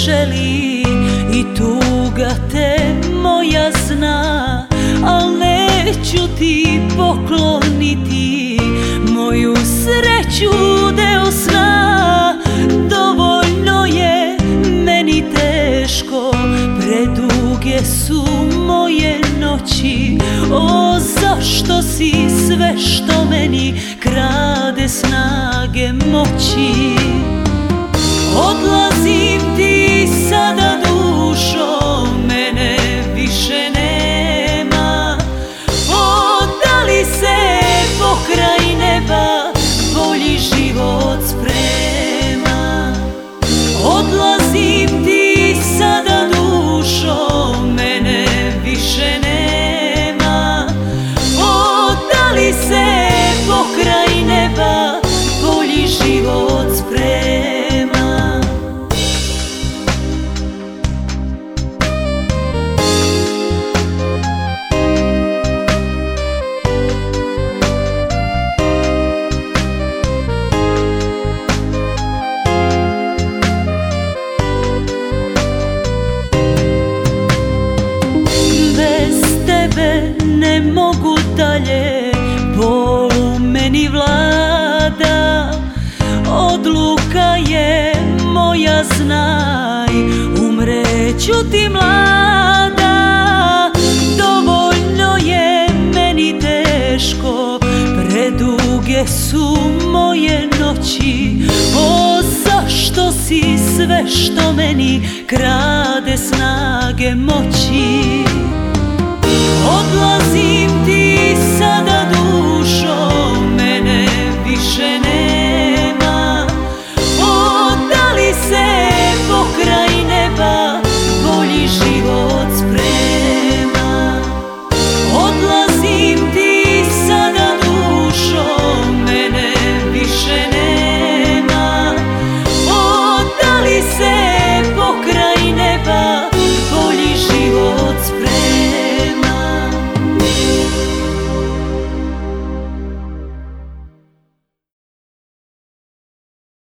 želi i tuga te moja zna, al neću ti pokloniti moju sreću, deo sna. Dovoljno je meni teško, preduge su moje noći. O, zašto si sve što meni krade snage moći? Odlazim ti sada dušo, mene više nema. O, da li se pokraj neba bolji život sprema? Odlazim ti sada dušo, mene više nema. O, da li se pokraj neba bolji život sprema? Ne mogu dalje, bol u meni vlada. Odluka je moja, znaj, umreću ti mlada. Dovoljno je meni teško, preduge su moje noći. O, zašto si sve što meni krade snage moći?